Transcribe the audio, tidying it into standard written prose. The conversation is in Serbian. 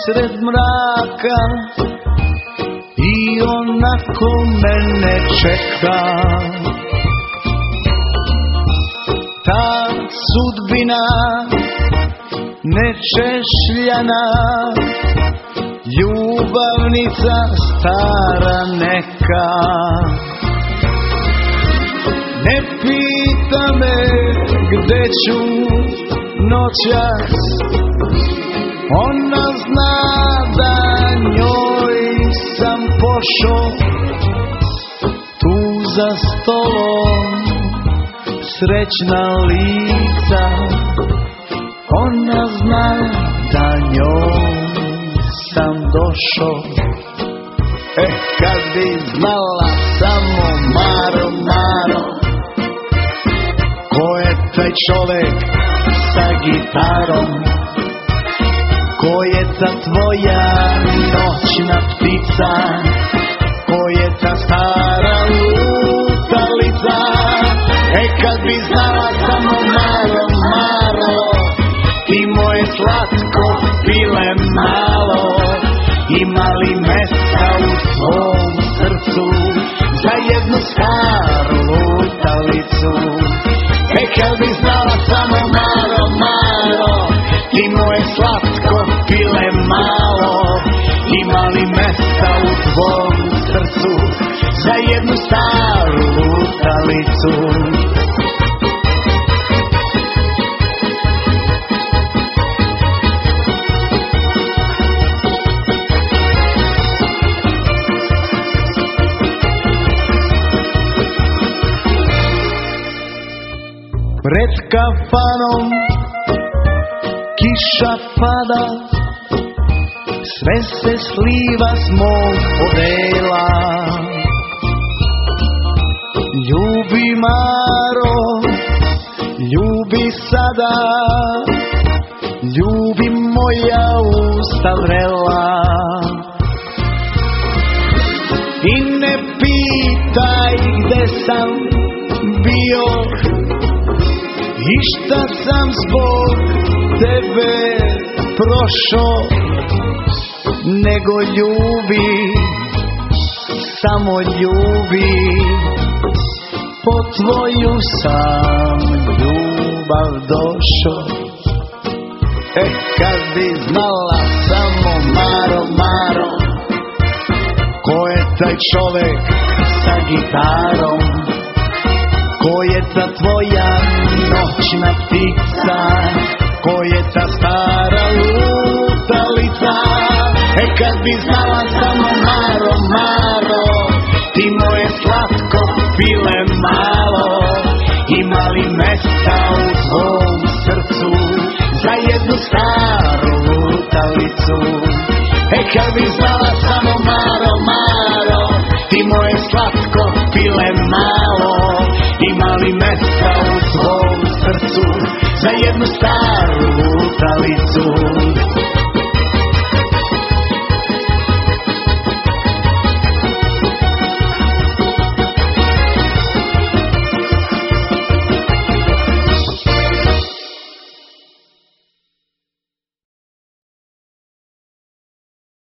sred mraka i onako mene čeka. Ta sudbina nečešljana, ljubavnica stara neka. Ne pita me gde ću noćas, ona zna da njoj sam pošao. Tu za stolom srećna lica, ona zna da njoj sam došao. Kad bi znala samo Maro, Maro, ko je taj čovek sa gitarom, ko je ta tvoja noćna ptica, ko je ta stara lutalica. Kad bi znala samo Maro, Maro, ti moje slatko pile malo, ima li mesta u svom srcu za jednu staru lutalicu? Kad bi znala samo Maro, Maro, ti moje slatko pile malo, ima li mesta u tvom srcu za jednu staru lutalicu? Pred kafanom kiša pada, sve se sliva s mog odela. Ljubi Maro, ljubi sada, ljubi moja usta vrela. I ne pitaj gde sam bio i šta sam zbog tebe prošao, nego ljubi, samo ljubi, po tvoju sam ljubav došao. Kad bi znala samo Maro, Maro, ko je taj čovek sa gitarom, ko je ta tvoja noćna ptica, ko je ta stara lutalica? Kad bi znala samo Maro, Maro, ti moje slatko pile malo, ima li mesta u tvom srcu za jednu staru lutalicu? Kad bi znala samo Maro, Maro, ti moje slatko pile malo, ima li mesta u tvom srcu za jednu staru lutalicu?